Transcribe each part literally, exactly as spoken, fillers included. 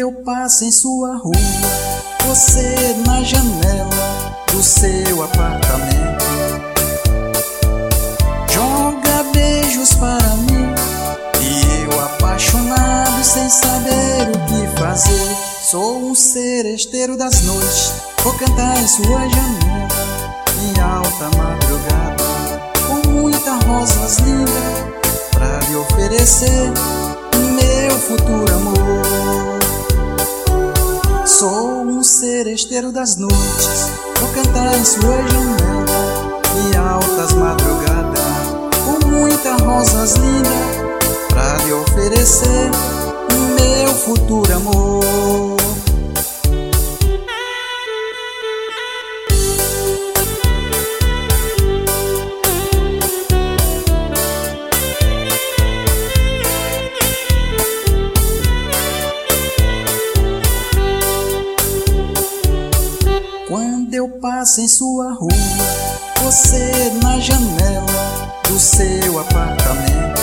eu passo em sua rua, você na janela do seu apartamento joga beijos para mim, e eu apaixonado sem saber o que fazer. Sou um seresteiro das noites, vou cantar em sua janela em alta madrugada, com muitas rosas lindas pra lhe oferecer meu futuro amor. Sou um seresteiro das noites, vou cantar em sua janela em altas madrugadas, com muitas rosas lindas pra lhe oferecer meu futuro amor. Quando eu passo em sua rua, você na janela do seu apartamento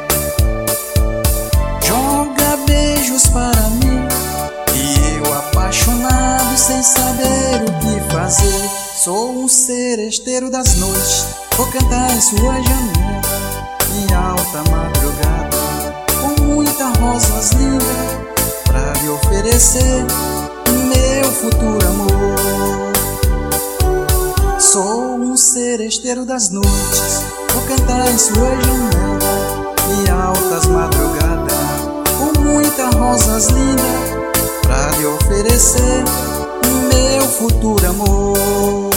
joga beijos para mim, e eu apaixonado sem saber o que fazer. Sou um seresteiro das noites, vou cantar em sua janela em alta madrugada, com muitas rosas lindas pra lhe oferecer meu futuro amor. Sou um seresteiro das noites, vou cantar em sua janela em altas madrugadas, com muitas rosas lindas pra lhe oferecer meu futuro amor.